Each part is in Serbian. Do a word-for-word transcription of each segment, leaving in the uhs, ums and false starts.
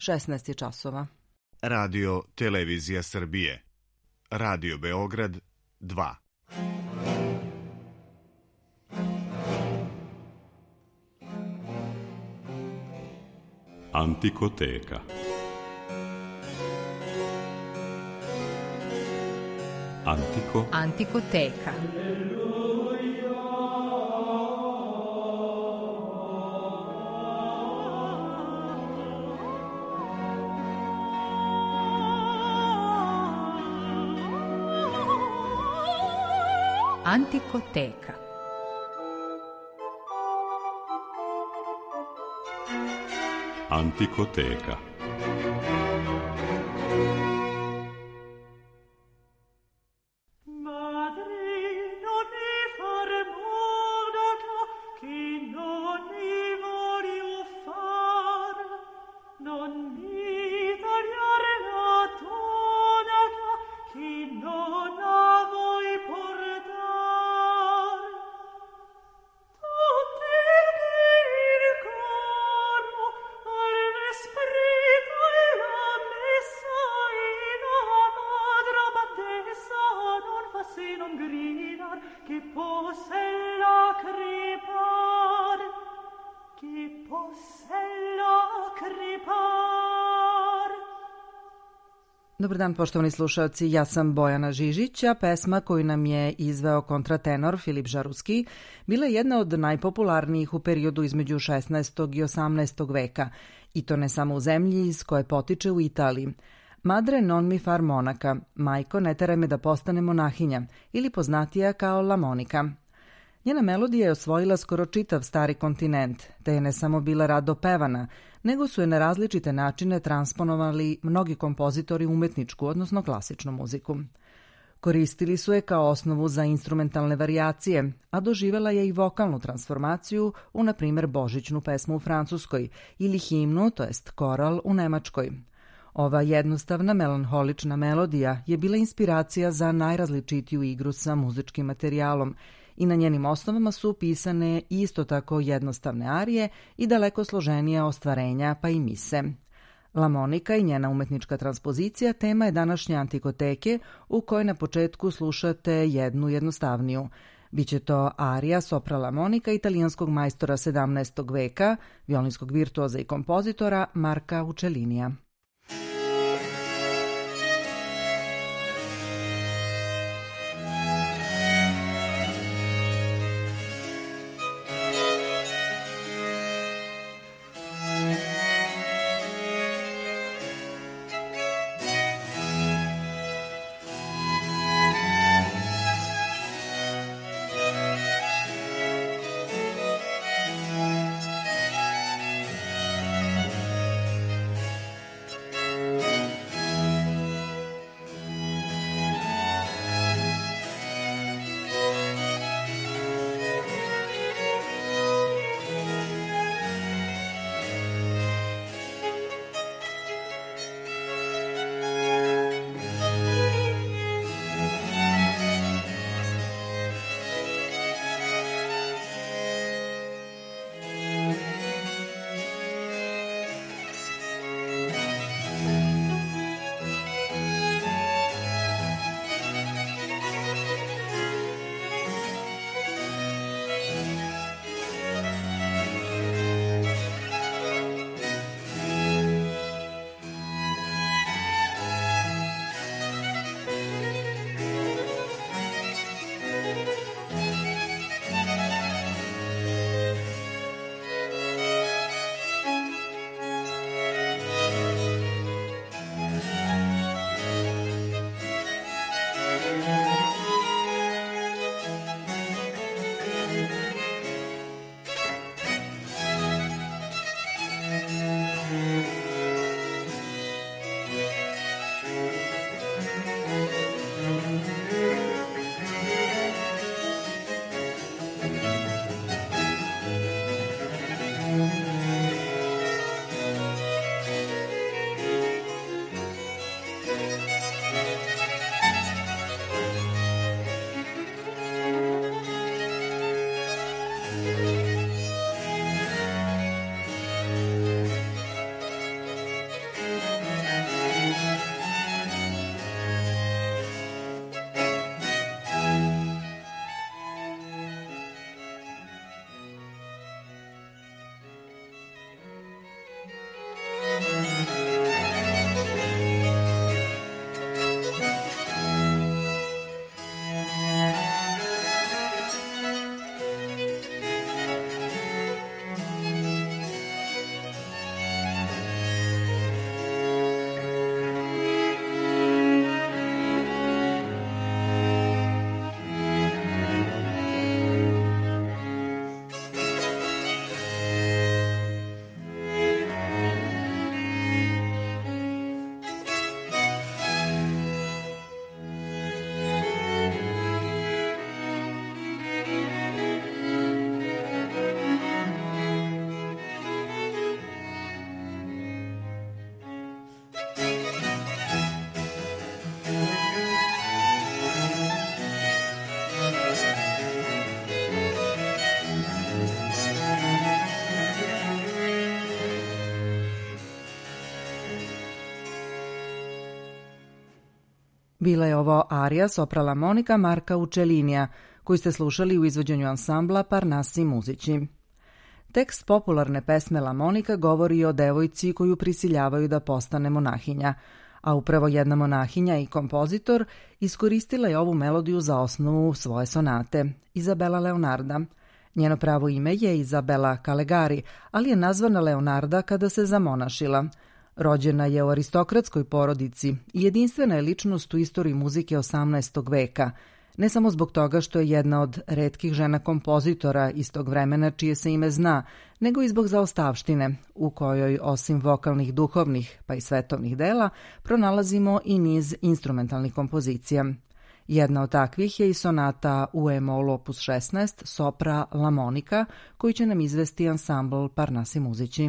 šesnaest je časova. Radio Televizija Srbije. Radio Beograd dva. Antikoteka. Antiko. Antikoteka. Antikoteka. Antikoteka. Dobar dan, poštovani slušalci, ja sam Bojana Žižić, a pesma koju nam je izveo kontratenor Filip Žaruski bila je jedna od najpopularnijih u periodu između šesnaestog i osamnaestog veka, i to ne samo u zemlji iz koje potiče u Italiji. Madre non mi far monaca, majko ne teraj me da postane monahinja, ili poznatija kao La Monica. Njena melodija je osvojila skoro čitav stari kontinent, te je ne samo bila rado pevana, nego su je na različite načine transponovali mnogi kompozitori umetničku, odnosno klasičnu muziku. Koristili su je kao osnovu za instrumentalne varijacije, a doživela je i vokalnu transformaciju u, na primjer, božićnu pesmu u Francuskoj ili himnu, to jest koral, u Nemačkoj. Ova jednostavna melanholična melodija je bila inspiracija za najrazličitiju igru sa muzičkim materijalom i na njenim osnovama su pisane isto tako jednostavne arije i daleko složenija ostvarenja, pa i mise. La Monica i njena umetnička transpozicija tema je današnje Antikoteke, u kojoj na početku slušate jednu jednostavniju. Biće to arija sopra La Monica italijanskog majstora sedamnaestog veka, violinskog virtuoza i kompozitora Marka Uccellinija. Bila je ovo arija soprala Monika Marka Učelinija, koju ste slušali u izvođenju ansambla Parnasi muzići. Tekst popularne pesme La Monika govori o devojci koju prisiljavaju da postane monahinja, a upravo jedna monahinja i kompozitor iskoristila je ovu melodiju za osnovu svoje sonate, Izabela Leonarda. Njeno pravo ime je Izabela Calegari, ali je nazvana Leonarda kada se zamonašila. Rođena je u aristokratskoj porodici i jedinstvena je ličnost u istoriji muzike osamnaestog veka, ne samo zbog toga što je jedna od retkih žena kompozitora istog vremena čije se ime zna, nego i zbog zaostavštine, u kojoj osim vokalnih, duhovnih pa i svetovnih dela pronalazimo i niz instrumentalnih kompozicija. Jedna od takvih je i sonata u e-mol opus šesnaest sopra La Monika, koju će nam izvesti ansambl Parnasi muzići.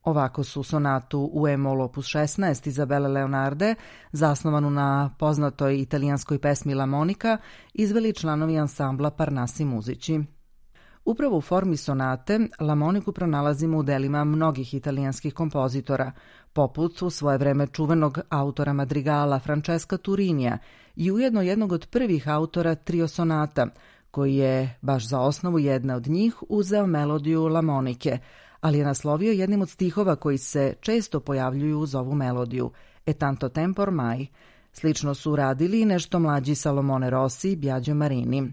Ovako su sonatu u E-mol opus šesnaest Izabele Leonarde, zasnovanu na poznatoj italijanskoj pesmi La Monica, izveli članovi ansambla Parnassi muzici. Upravo u formi sonate La Monicu pronalazimo u delima mnogih italijanskih kompozitora, poput u svoje vreme čuvenog autora madrigala Francesca Turinija i ujedno jednog od prvih autora trio sonata, koji je, baš za osnovu jedne od njih, uzeo melodiju La Monice, ali je naslovio jednim od stihova koji se često pojavljuju uz ovu melodiju, E tanto tempo ormai. Slično su uradili i nešto mlađi Salomone Rossi i Biagio Marini.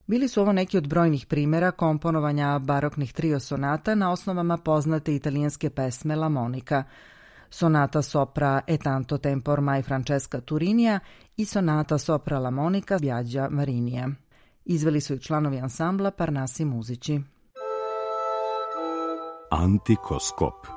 Bili su ovo neki od brojnih primjera komponovanja baroknih trio sonata na osnovama poznate italijanske pesme La Monica, sonata sopra E tanto tempo ormai Francesca Turinija i sonata sopra La Monica Biaggia Marinija. Izveli su i članovi ansambla Parnassi Muzici. Antikoskop.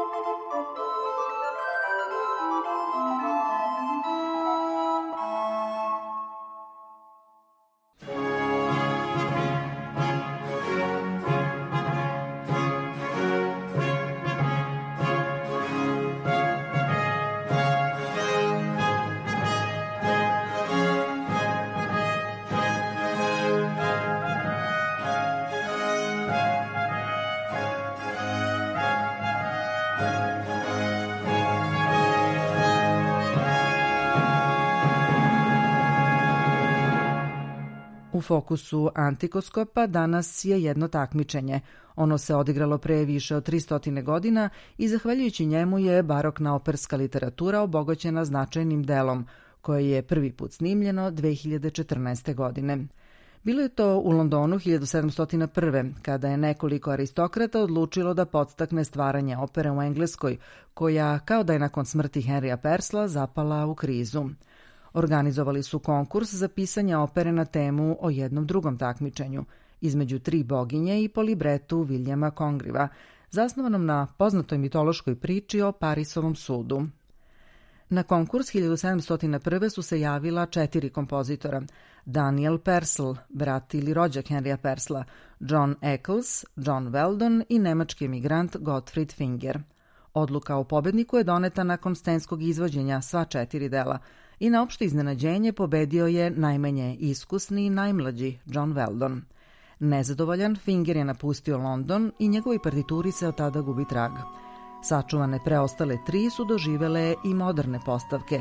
U fokusu Antikoskopa danas je jedno takmičenje. Ono se odigralo pre više od tristo godina i zahvaljujući njemu je barokna operska literatura obogaćena značajnim delom, koje je prvi put snimljeno dve hiljade četrnaeste. godine. Bilo je to u Londonu hiljadu sedamsto prve. kada je nekoliko aristokrata odlučilo da podstakne stvaranje opere u Engleskoj, koja, kao da je nakon smrti Henrya Purcella, zapala u krizu. Organizovali su konkurs za pisanje opere na temu o jednom drugom takmičenju, između tri boginje i po libretu Williama Congreve'a, zasnovanom na poznatoj mitološkoj priči o Parisovom sudu. Na konkurs hiljadu sedamsto prve. su se javila četiri kompozitora: Daniel Purcell, brat ili rođak Henrya Purcella, John Eccles, John Weldon i nemački emigrant Gottfried Finger. Odluka o pobedniku je doneta nakon scenskog izvođenja sva četiri dela i na opšte iznenađenje pobedio je najmanje iskusni i najmlađi John Weldon. Nezadovoljan, Finger je napustio London i njegovi partituri se od tada gubi trag. Sačuvane preostale tri su doživele i moderne postavke.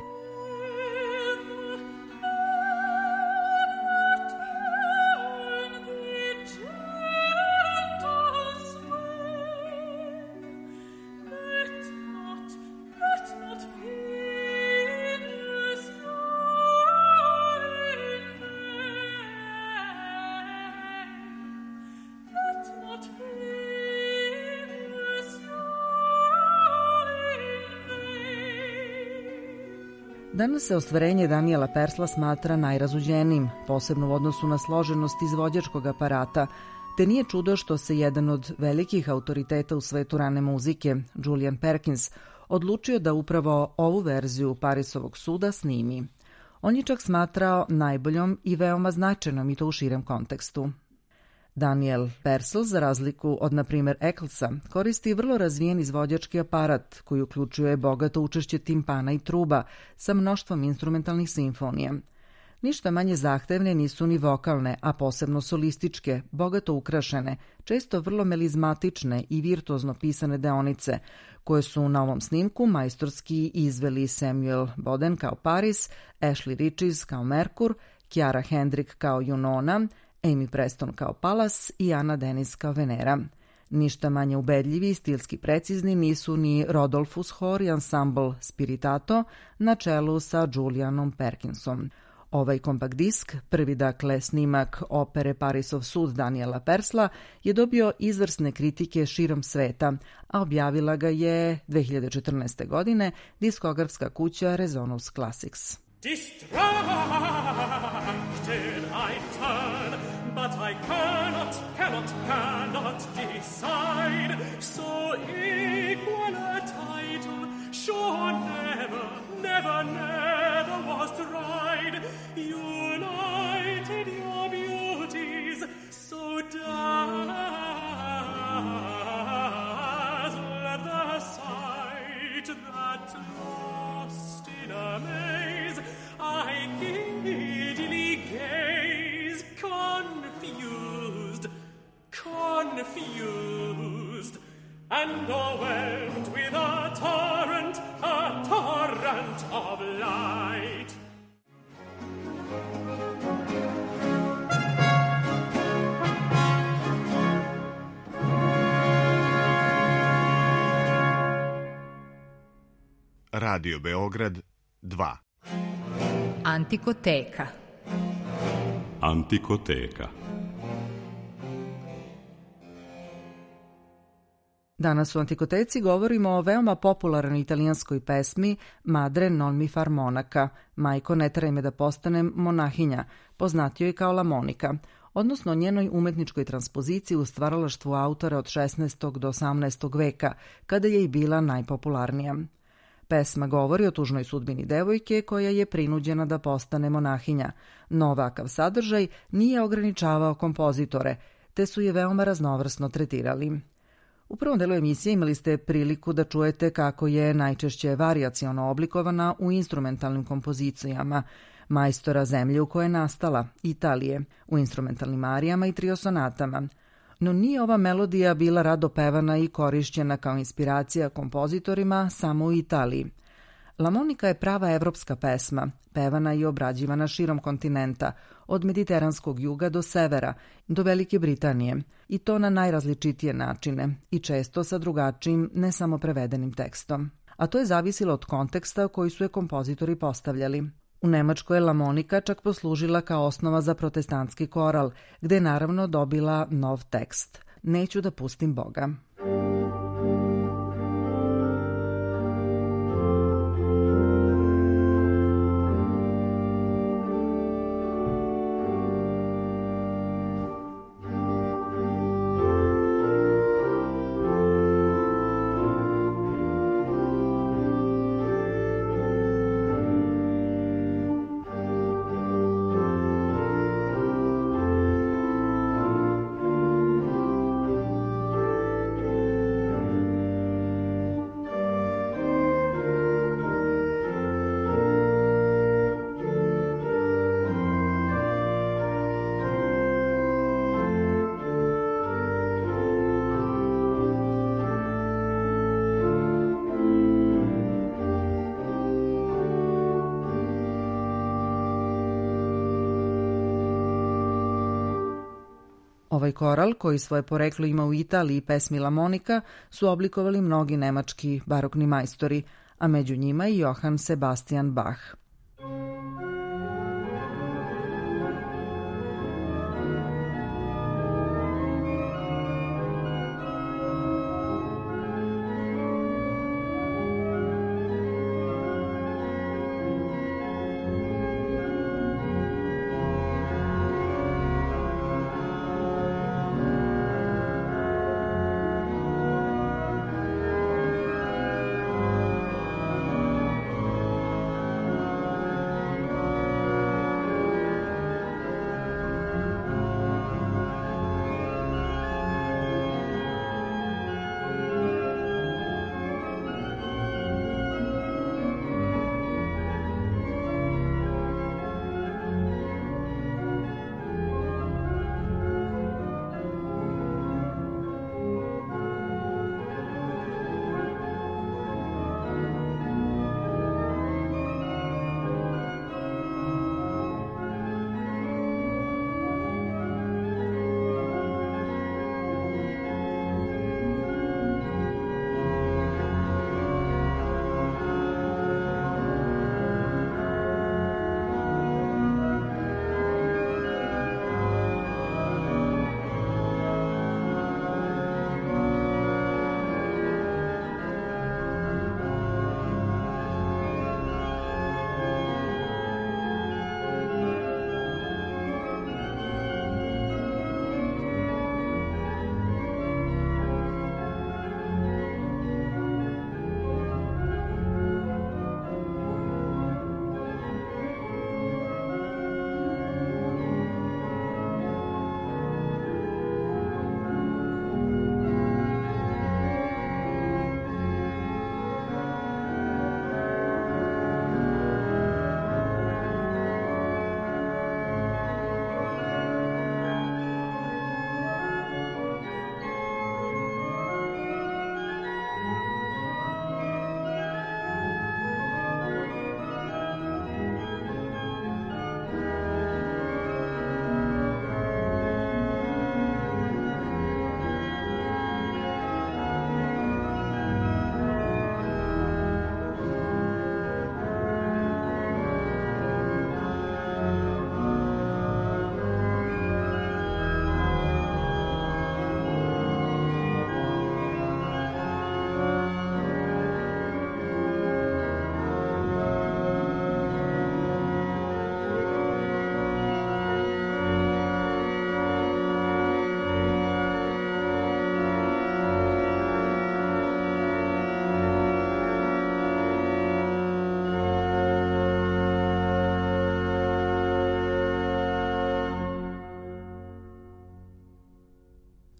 Danas se ostvarenje Daniela Purcella smatra najrazuđenijim, posebno u odnosu na složenost izvođačkog aparata, te nije čudo što se jedan od velikih autoriteta u svetu rane muzike, Julian Perkins, odlučio da upravo ovu verziju Parisovog suda snimi. On je čak smatrao najboljom i veoma značajnom, i to u širem kontekstu. Daniel Purcell, za razliku od, na primjer, Ecclesa, koristi vrlo razvijen izvođački aparat koji uključuje bogato učešće timpana i truba sa mnoštvom instrumentalnih simfonija. Ništa manje zahtevne nisu ni vokalne, a posebno solističke, bogato ukrašene, često vrlo melizmatične i virtuozno pisane deonice, koje su na ovom snimku majstorski izveli Samuel Boden kao Paris, Ashley Riches kao Merkur, Chiara Hendrick kao Junona, Amy Preston kao Pallas i Anna Dennis kao Venera. Ništa manje ubedljivi i stilski precizni nisu ni Rodolphus Hor i ansambl Spiritato na čelu sa Julianom Perkinsom. Ovaj kompakt disk, prvi dakle snimak opere Parisov sud Daniela Purcella, je dobio izvrsne kritike širom sveta, a objavila ga je dve hiljade četrnaeste. godine diskografska kuća Resonus Classics. Distracted I turn, but I cannot, cannot, cannot decide. So equal a title, sure never, never, never was tried. United your beauties, so dazzle the sight that lost in amaze I giddily gaze, confused, confused, and overwhelmed with a torrent, a torrent of light. Radio Beograd dva. Antikoteka. Antikoteka. Danas u Antikoteci govorimo o veoma popularnoj italijanskoj pesmi Madre non mi far monaca, majko ne teraj me da postanem monahinja, poznatijoj kao La Monica, odnosno njenoj umetničkoj transpoziciji u stvaralaštvu autora od šesnaestog do osamnaestog veka, kada je i bila najpopularnija. Pesma govori o tužnoj sudbini devojke koja je prinuđena da postane monahinja, no ovakav sadržaj nije ograničavao kompozitore, te su je veoma raznovrsno tretirali. U prvom delu emisije imali ste priliku da čujete kako je najčešće varijaciono oblikovana u instrumentalnim kompozicijama majstora zemlje u kojoj je nastala, Italije, u instrumentalnim arijama i triosonatama. No nije ova melodija bila rado pevana i korišćena kao inspiracija kompozitorima samo u Italiji. La Monica je prava evropska pesma, pevana i obrađivana širom kontinenta, od mediteranskog juga do severa, do Velike Britanije, i to na najrazličitije načine i često sa drugačijim, ne samo prevedenim tekstom. A to je zavisilo od konteksta koji su je kompozitori postavljali. U Nemačkoj je La Monica čak poslužila kao osnova za protestantski koral, gde je naravno dobila nov tekst. Neću da pustim Boga. Ovaj koral, koji svoje poreklo ima u Italiji pesmi La Monica, su oblikovali mnogi nemački barokni majstori, a među njima i Johann Sebastian Bach.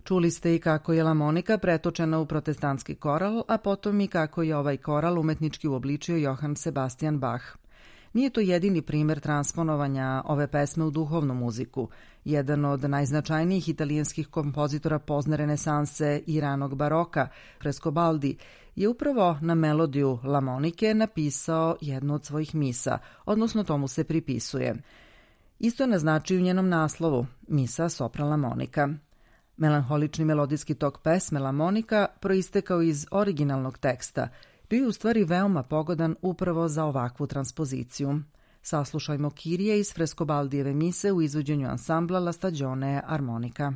Čuli ste i kako je lamonika pretočena u protestantski koral, a potom i kako je ovaj koral umetnički uobličio Johann Sebastian Bach. Nije to jedini primer transponovanja ove pesme u duhovnu muziku. Jedan od najznačajnijih italijanskih kompozitora pozne renesanse i ranog baroka, Frescobaldi, je upravo na melodiju lamonike napisao jednu od svojih misa, odnosno tomu se pripisuje. Isto naznači u njenom naslovu, misa sopra lamonika. Melanholični melodijski tok pesme lamonika, proistekao iz originalnog teksta, bio je u stvari veoma pogodan upravo za ovakvu transpoziciju. Saslušajmo Kirije iz Frescobaldijeve mise u izvođenju ansambla La Stagione Armonica.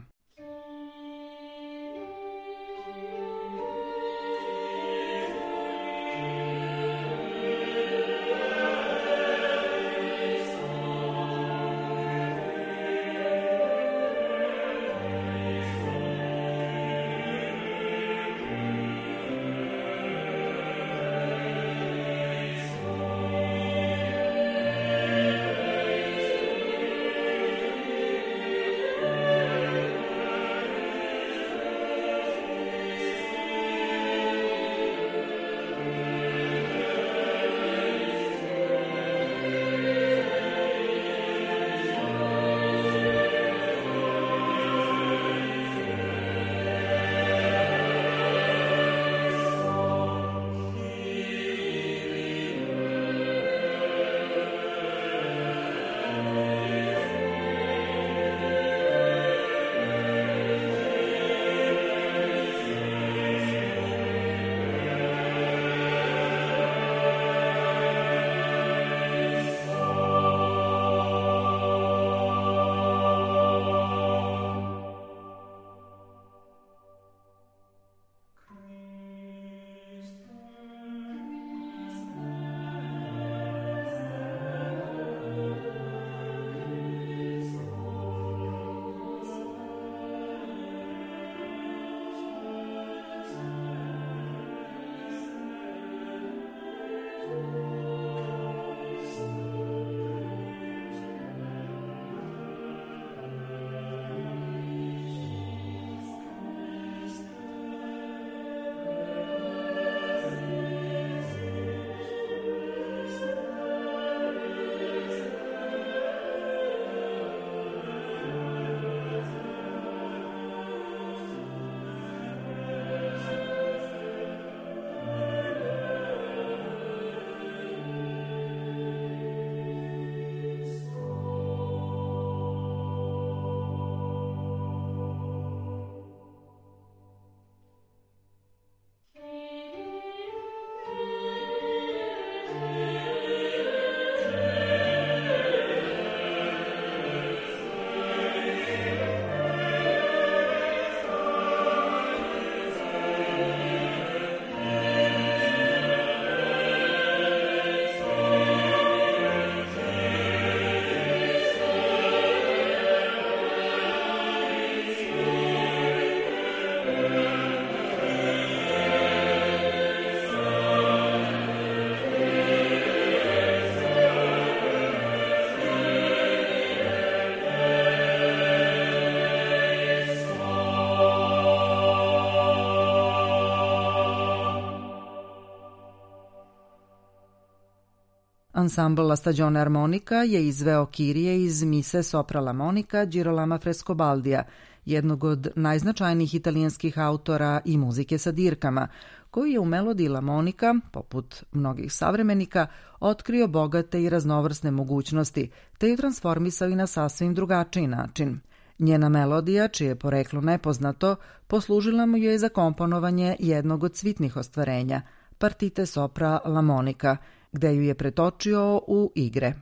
Ansambl La Stagione Armonica je izveo Kirije iz mise sopra lamonika Girolama Frescobaldija, jednog od najznačajnijih italijanskih autora i muzike sa dirkama, koji je u melodiji lamonika, poput mnogih savremenika, otkrio bogate i raznovrsne mogućnosti, te ju transformisao i na sasvim drugačiji način. Njena melodija, čije je poreklo nepoznato, poslužila mu je za komponovanje jednog od svitnih ostvarenja, partite sopra lamonika, gde ju je pretočio u igre.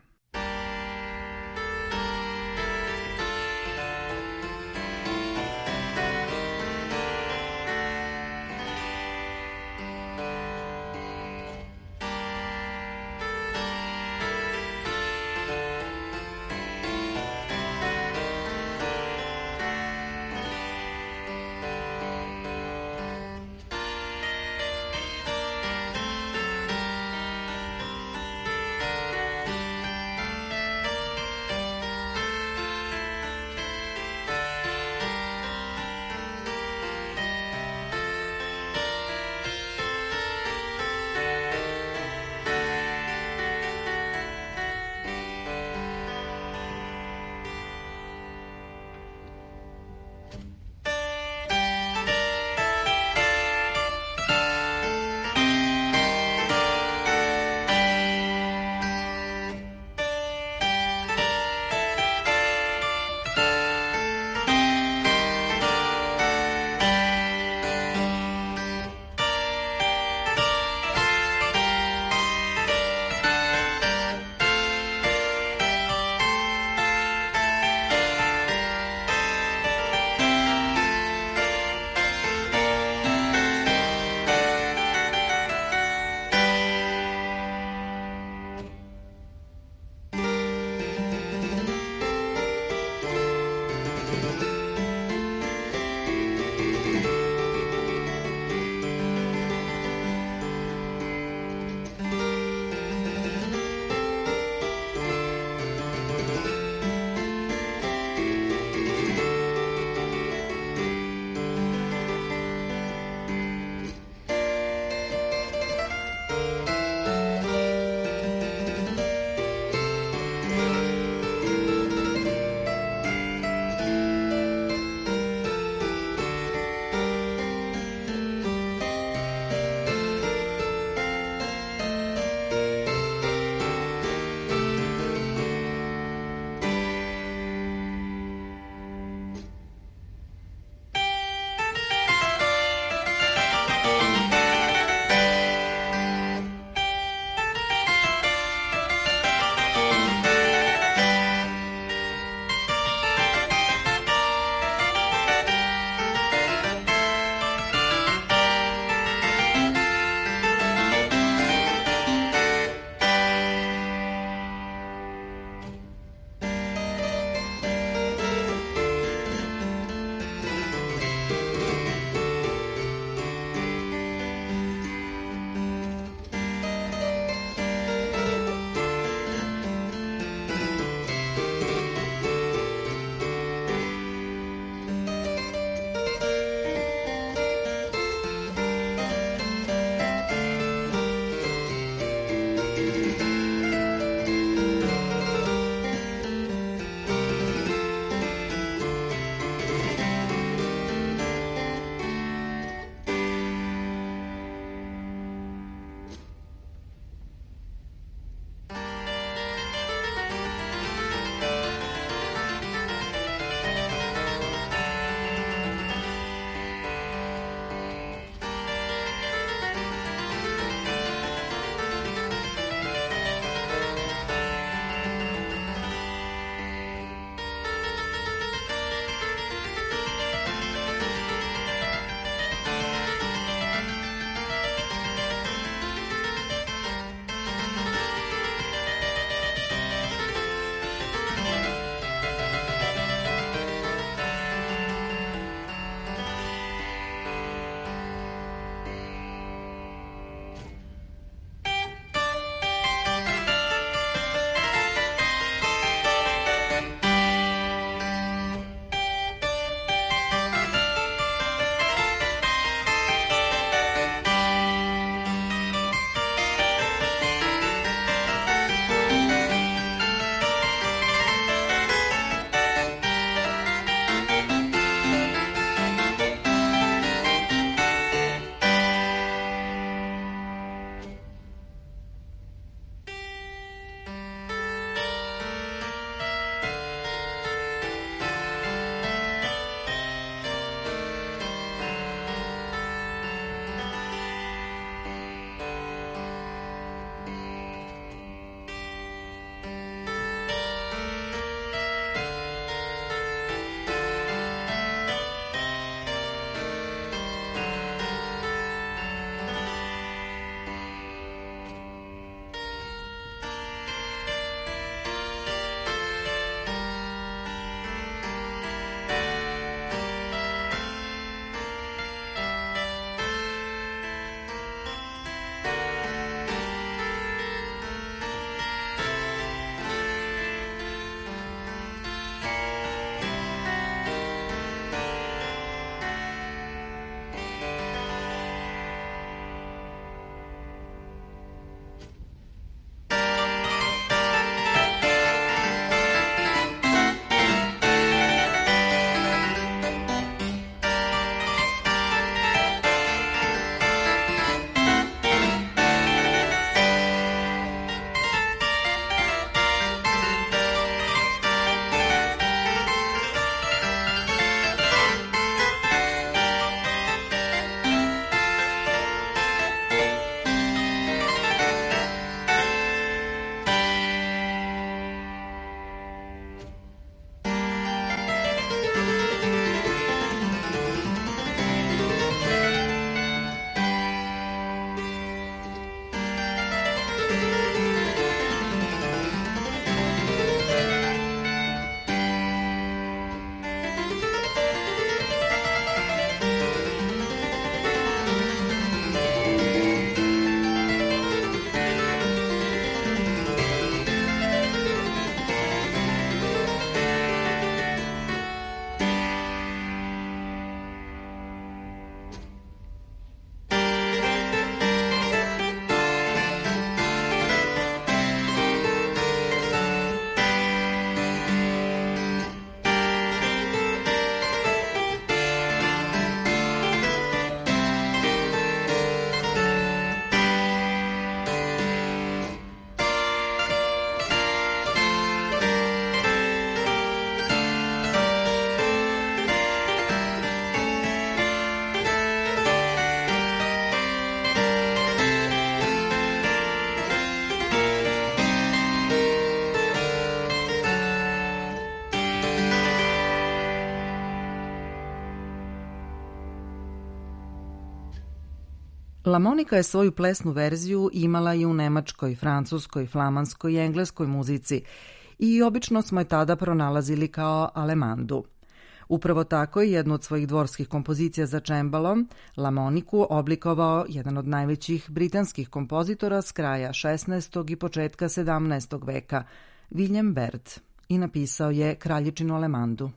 Lamonika je svoju plesnu verziju imala i u nemačkoj, francuskoj, flamanskoj i engleskoj muzici i obično smo je tada pronalazili kao alemandu. Upravo tako je jednu od svojih dvorskih kompozicija za čembalo, lamoniku, oblikovao jedan od najvećih britanskih kompozitora s kraja šesnaestog i početka sedamnaestog veka, William Byrd, i napisao je Kraljičinu alemandu.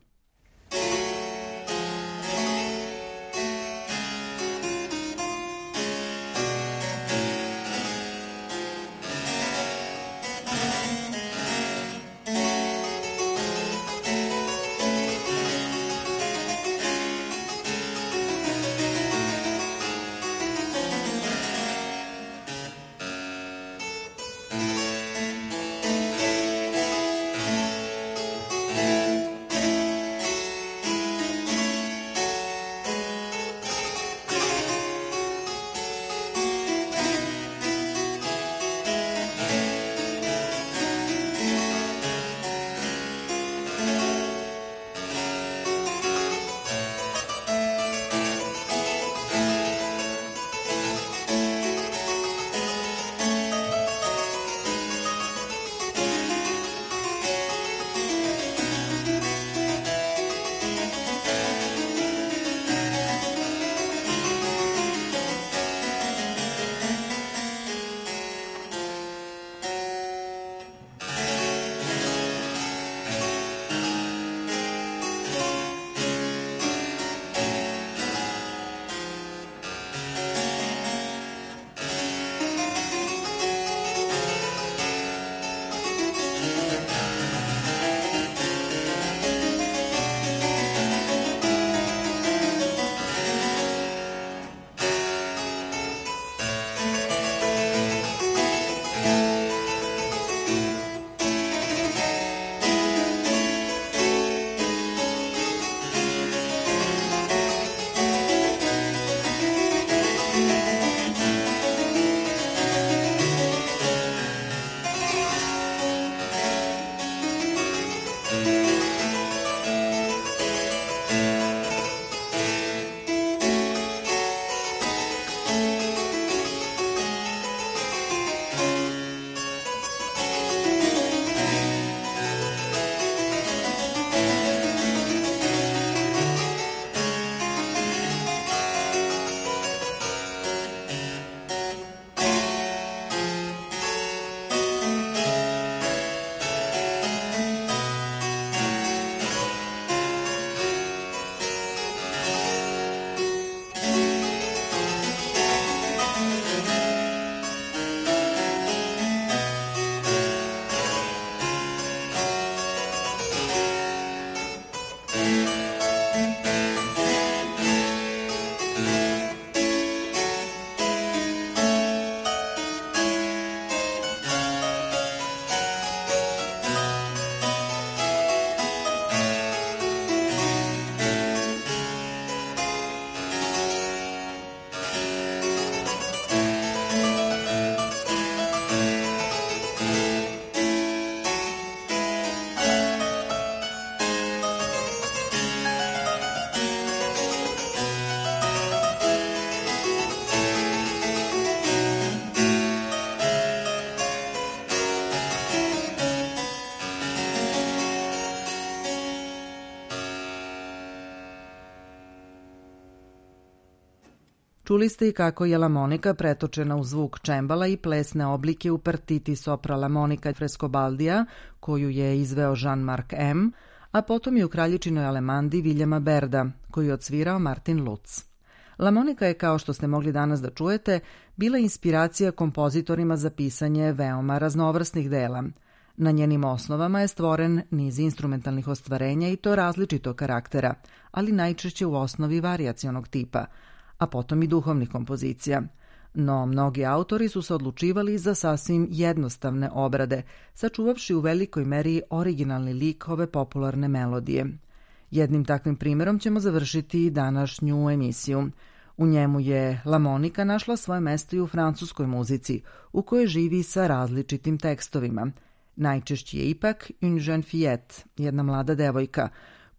Čuli ste i kako je lamonika pretočena u zvuk čembala i plesne oblike u partiti sopra lamonika Frescobaldija, koju je izveo Jean-Marc M., a potom i u Kraljičinoj alemandi Williama Byrda, koju je odsvirao Martin Lutz. Lamonika je, kao što ste mogli danas da čujete, bila inspiracija kompozitorima za pisanje veoma raznovrsnih dela. Na njenim osnovama je stvoren niz instrumentalnih ostvarenja i to različitog karaktera, ali najčešće u osnovi varijacionog tipa, a potom i duhovnih kompozicija. No, mnogi autori su se odlučivali za sasvim jednostavne obrade, sačuvavši u velikoj meri originalni lik ove popularne melodije. Jednim takvim primjerom ćemo završiti današnju emisiju. U njemu je lamonika našla svoje mesto i u francuskoj muzici, u kojoj živi sa različitim tekstovima. Najčešći je ipak Une jeune fillette, jedna mlada devojka,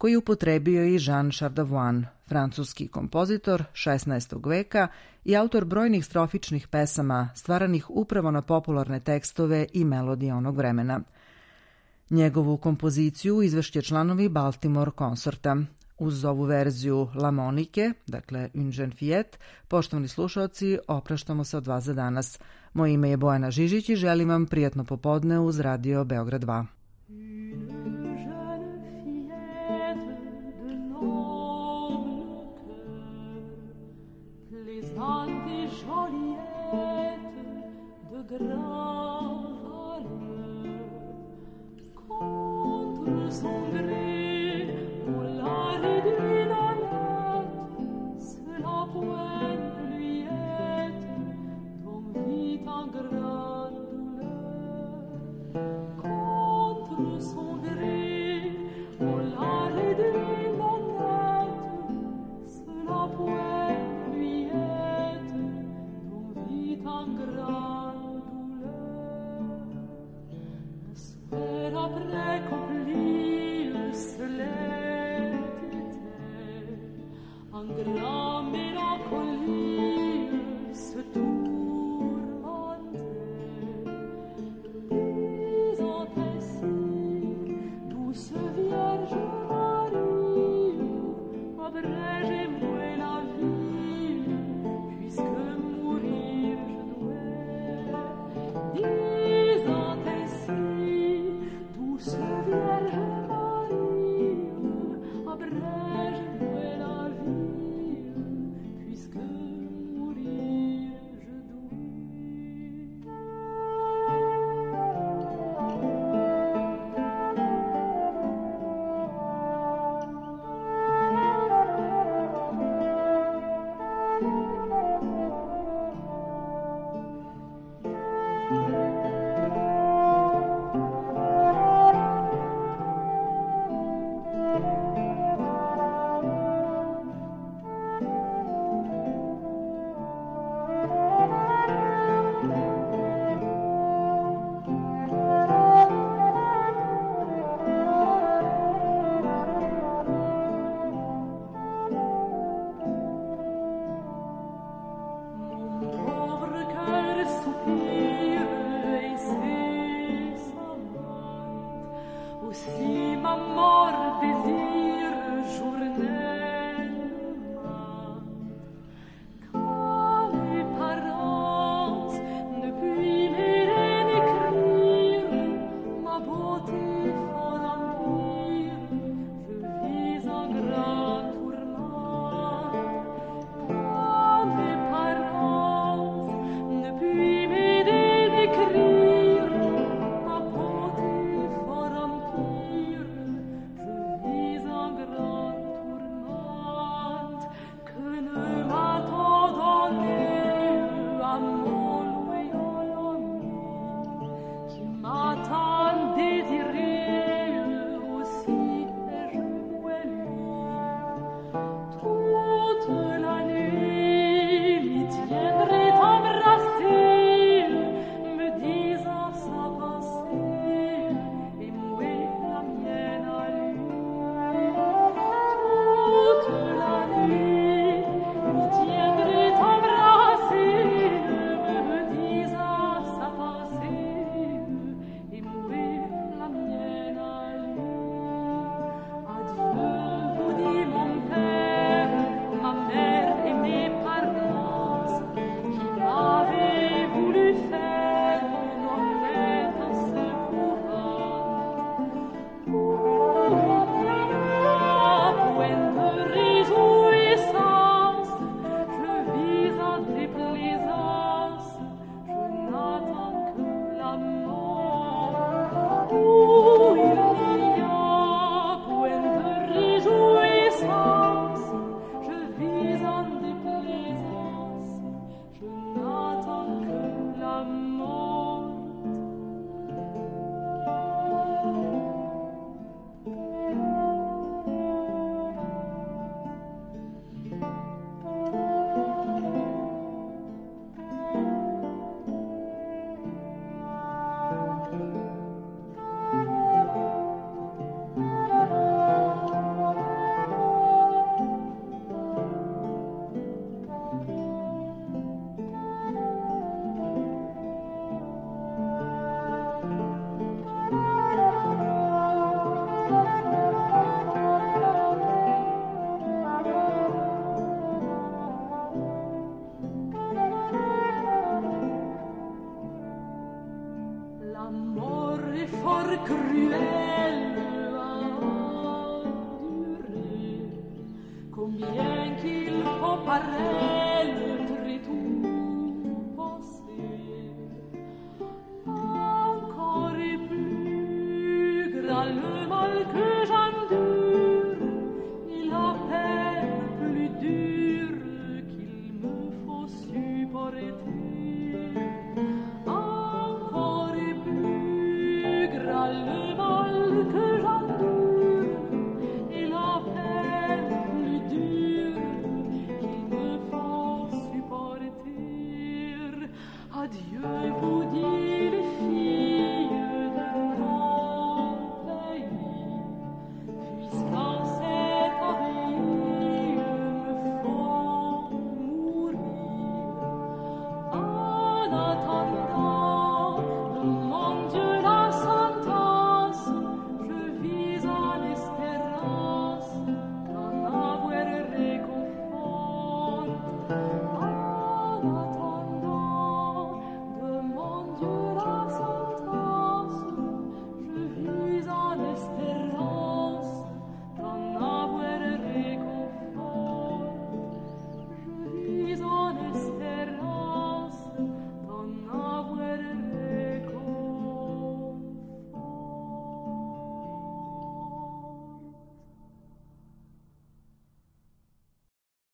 koji je upotrebio i Jean Chardavoine, francuski kompozitor šesnaestog veka i autor brojnih strofičnih pesama stvaranih upravo na popularne tekstove i melodije onog vremena. Njegovu kompoziciju izvešće članovi Baltimore Consorta. Uz ovu verziju La Monique, dakle Une jeune fillette, poštovani slušaoci, opraštamo se od vas za danas. Moje ime je Bojana Žižić i želim vam prijatno popodne uz Radio Beograd dva. Abrège-moi la vie, puisque mourir je cruelle a durer. Combien qu'il faut paraître